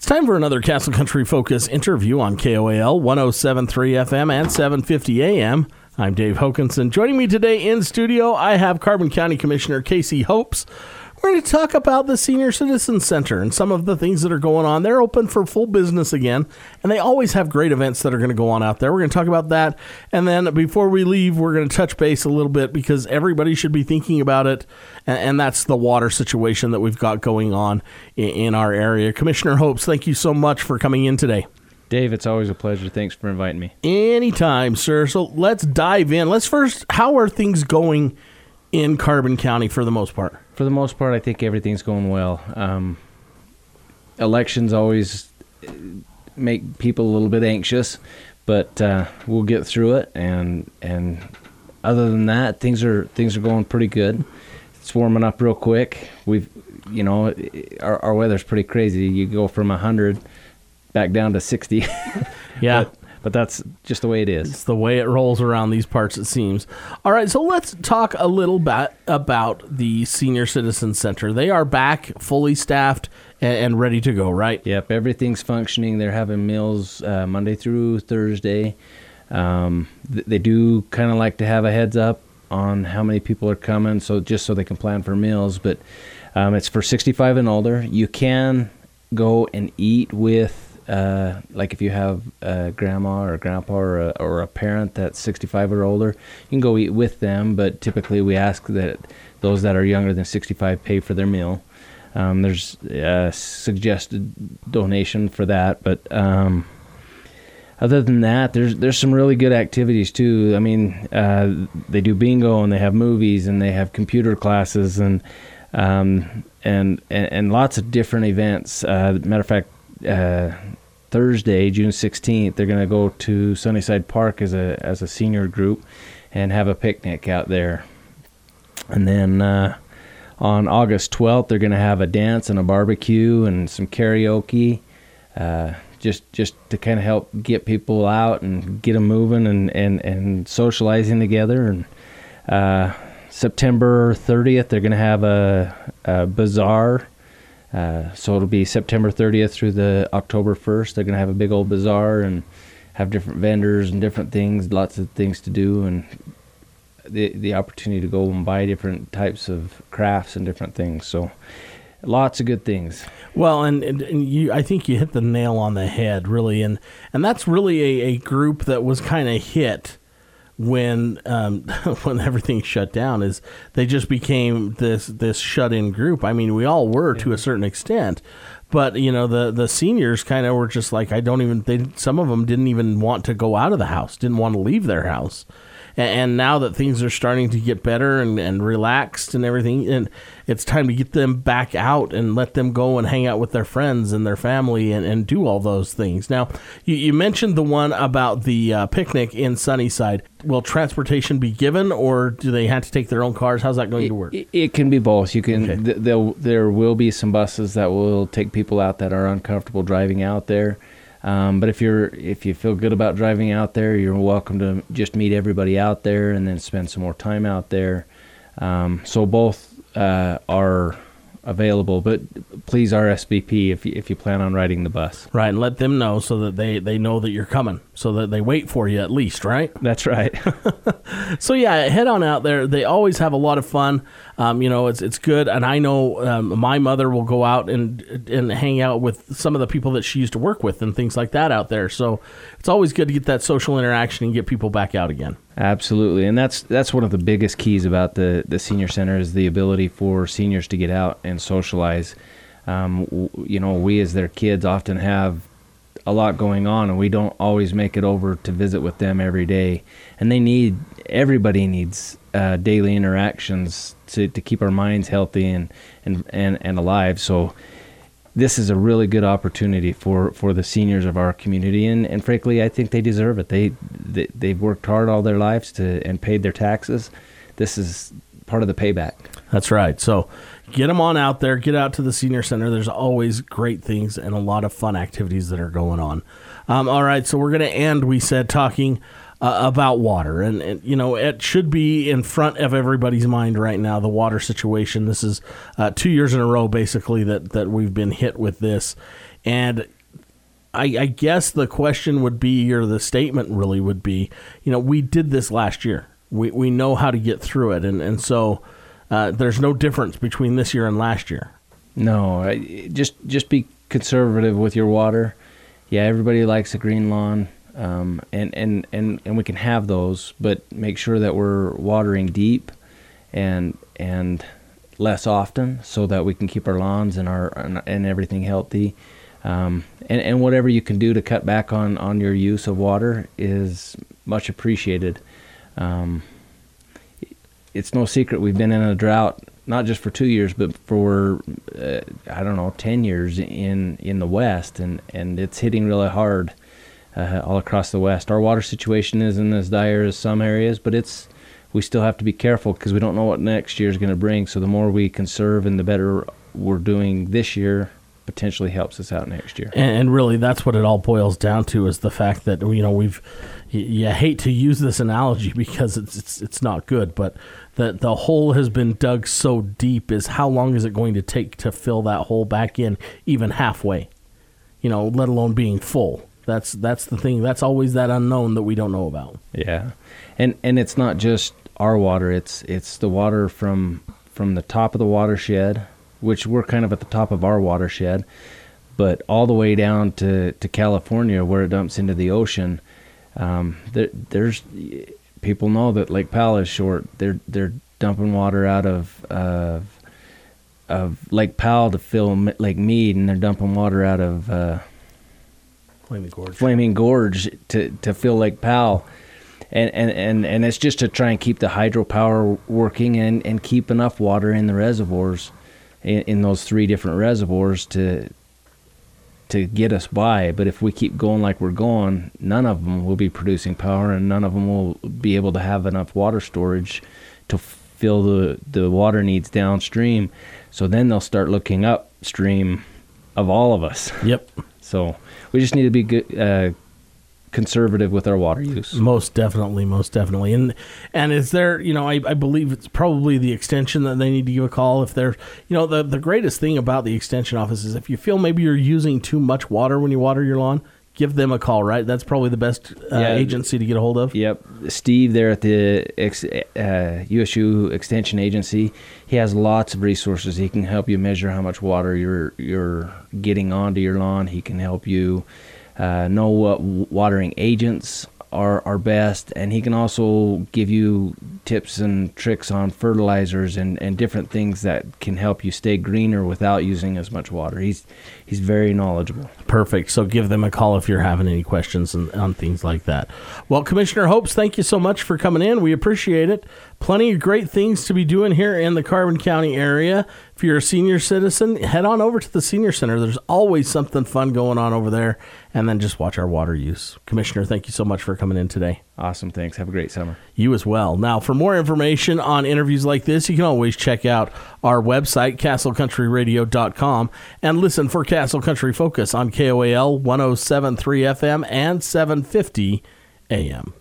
It's time for another Castle Country Focus interview on KOAL 107.3 FM and 750 AM. I'm Dave Hokanson. Joining me today in studio, I have Carbon County Commissioner Casey Hopes. We're going to talk about the Senior Citizen Center and some of the things that are going on. They're open for full business again, and they always have great events that are going to go on out there. We're going to talk about that, and then before we leave, we're going to touch base a little bit because everybody should be thinking about it, and that's the water situation that we've got going on in our area. Commissioner Hopes, thank you so much for coming in today. Dave, it's always a pleasure. Thanks for inviting me. Anytime, sir. So let's dive in. Let's first, how are things going in Carbon County for the most part? For the most part, I think everything's going well. Elections always make people a little bit anxious, but we'll get through it. And other than that, things are going pretty good. It's warming up real quick. Our weather's pretty crazy. You go from 100 back down to 60. Yeah. But that's just the way it is. It's the way it rolls around these parts, it seems. All right, so let's talk a little bit about the Senior Citizen Center. They are back, fully staffed, and ready to go, right? Yep, everything's functioning. They're having meals Monday through Thursday. They do kind of like to have a heads up on how many people are coming, so they can plan for meals. But it's for 65 and older. You can go and eat with like if you have a grandma or a grandpa or a parent that's 65 or older, you can go eat with them, but typically we ask that those that are younger than 65 pay for their meal. There's a suggested donation for that, but other than that, there's some really good activities too. I mean, they do bingo and they have movies and they have computer classes and lots of different events. Matter of fact, Thursday, June 16th, they're going to go to Sunnyside Park as a senior group and have a picnic out there. And then on August 12th, they're going to have a dance and a barbecue and some karaoke, just to kind of help get people out and get them moving and socializing together. And September 30th, they're going to have a bazaar. So it'll be September 30th through the October 1st. They're going to have a big old bazaar and have different vendors and different things, lots of things to do, and the opportunity to go and buy different types of crafts and different things. So lots of good things. Well, and you, I think you hit the nail on the head, really, and that's really a group that was kind of hit when everything shut down. Is they just became this shut-in group. I mean, we all were to a certain extent, but the seniors kind of were just like, some of them didn't even want to go out of the house, didn't want to leave their house. And now that things are starting to get better and relaxed and everything, and it's time to get them back out and let them go and hang out with their friends and their family and do all those things. Now, you mentioned the one about the picnic in Sunnyside. Will transportation be given, or do they have to take their own cars? How's that going to work? It can be both. You can. Okay. There will be some buses that will take people out that are uncomfortable driving out there. But if you feel good about driving out there, you're welcome to just meet everybody out there and then spend some more time out there. So both are available, but please RSVP if you plan on riding the bus. Right, and let them know so that they know that you're coming, so that they wait for you at least, right? That's right. So yeah, head on out there. They always have a lot of fun. It's good, and I know my mother will go out and hang out with some of the people that she used to work with and things like that out there. So it's always good to get that social interaction and get people back out again. Absolutely, and that's one of the biggest keys about the senior center is the ability for seniors to get out and socialize. We as their kids often have a lot going on, and we don't always make it over to visit with them every day. And everybody needs daily interactions to keep our minds healthy and alive. So this is a really good opportunity for the seniors of our community, and frankly, I think they deserve it. They've worked hard all their lives and paid their taxes. This is part of the payback. That's right. So get them on out there. Get out to the Senior Center. There's always great things and a lot of fun activities that are going on. All right, so we're going to end, we said, talking about water. And, it should be in front of everybody's mind right now, the water situation. This is 2 years in a row, basically, that we've been hit with this. And I guess the question would be, or the statement really would be, we did this last year. We know how to get through it. And so there's no difference between this year and last year. No, just be conservative with your water. Yeah, everybody likes a green lawn, and we can have those, but make sure that we're watering deep and less often, so that we can keep our lawns and everything healthy. And whatever you can do to cut back on your use of water is much appreciated. It's no secret we've been in a drought, not just for 2 years, but for 10 years in the West, and it's hitting really hard all across the West. Our water situation isn't as dire as some areas, but we still have to be careful because we don't know what next year is going to bring. So the more we conserve and the better we're doing this year, potentially helps us out next year. And really, that's what it all boils down to, is the fact that you hate to use this analogy because it's not good, but the hole has been dug so deep. Is how long is it going to take to fill that hole back in, even halfway? Let alone being full. That's the thing. That's always that unknown that we don't know about. Yeah, and it's not just our water. It's the water from the top of the watershed, which we're kind of at the top of our watershed, but all the way down to California, where it dumps into the ocean. There's people know that Lake Powell is short. They're dumping water out of Lake Powell to fill Lake Mead, and they're dumping water out of Flaming Gorge to fill Lake Powell. And it's just to try and keep the hydropower working and keep enough water in the reservoirs, in those 3 different reservoirs to get us by. But if we keep going like we're going, none of them will be producing power, and none of them will be able to have enough water storage to fill the water needs downstream. So then they'll start looking upstream of all of us. Yep. So we just need to be good, conservative with our water use. Most definitely. And is there, I believe it's probably the extension that they need to give a call if they're, the greatest thing about the extension office is if you feel maybe you're using too much water when you water your lawn, give them a call, right? That's probably the best agency to get a hold of. Yep. Steve there at the USU Extension Agency, he has lots of resources. He can help you measure how much water you're getting onto your lawn. He can help you know what watering agents are best, and he can also give you tips and tricks on fertilizers and different things that can help you stay greener without using as much water. He's very knowledgeable. Perfect. So give them a call if you're having any questions on things like that. Well, Commissioner Hopes, thank you so much for coming in. We appreciate it. Plenty of great things to be doing here in the Carbon County area. If you're a senior citizen, head on over to the Senior Center. There's always something fun going on over there. And then just watch our water use. Commissioner, thank you so much for coming in today. Awesome. Thanks. Have a great summer. You as well. Now, for more information on interviews like this, you can always check out our website, castlecountryradio.com, and listen for Castle Country Focus on KOAL 107.3 FM and 750 AM.